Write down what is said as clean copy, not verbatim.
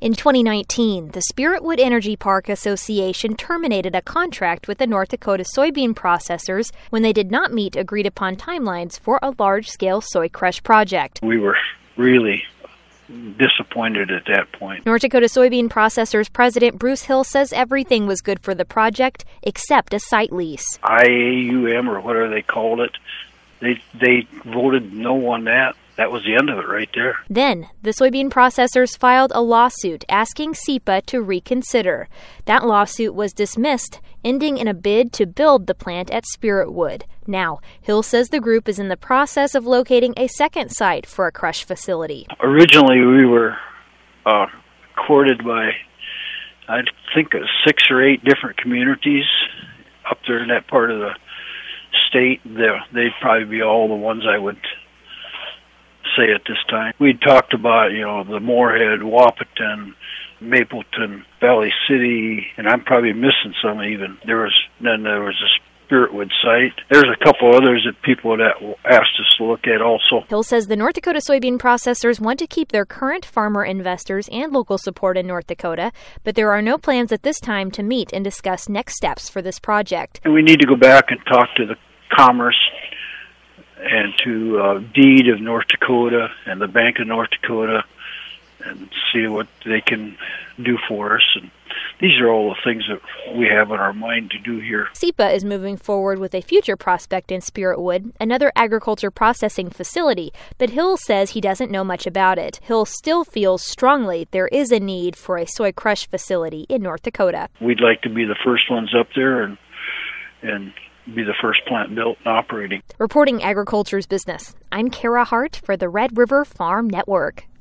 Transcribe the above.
In 2019, the Spiritwood Energy Park Association terminated a contract with the North Dakota soybean processors when they did not meet agreed-upon timelines for a large-scale soy crush project. We were really disappointed at that point. North Dakota Soybean Processors President Bruce Hill says everything was good for the project except a site lease. IAUM, or whatever they called it, they voted no on that. That was the end of it right there. Then, the soybean processors filed a lawsuit asking SEPA to reconsider. That lawsuit was dismissed, ending in a bid to build the plant at Spiritwood. Now, Hill says the group is in the process of locating a second site for a crush facility. Originally, we were courted by, I think, 6 or 8 different communities up there in that part of the state. They'd probably be all the ones I would say at this time. We talked about, the Moorhead, Wahpeton, Mapleton, Valley City, and I'm probably missing some even. There was a Spiritwood site. There's a couple others that people had asked us to look at also. Hill says the North Dakota soybean processors want to keep their current farmer investors and local support in North Dakota, but there are no plans at this time to meet and discuss next steps for this project. And we need to go back and talk to the Commerce and to Deed of North Dakota and the Bank of North Dakota and see what they can do for us. And these are all the things that we have in our mind to do here. SEPA is moving forward with a future prospect in Spiritwood, another agriculture processing facility, but Hill says he doesn't know much about it. Hill still feels strongly there is a need for a soy crush facility in North Dakota. We'd like to be the first ones up there and be the first plant built and operating. Reporting Agriculture's Business, I'm Kara Hart for the Red River Farm Network.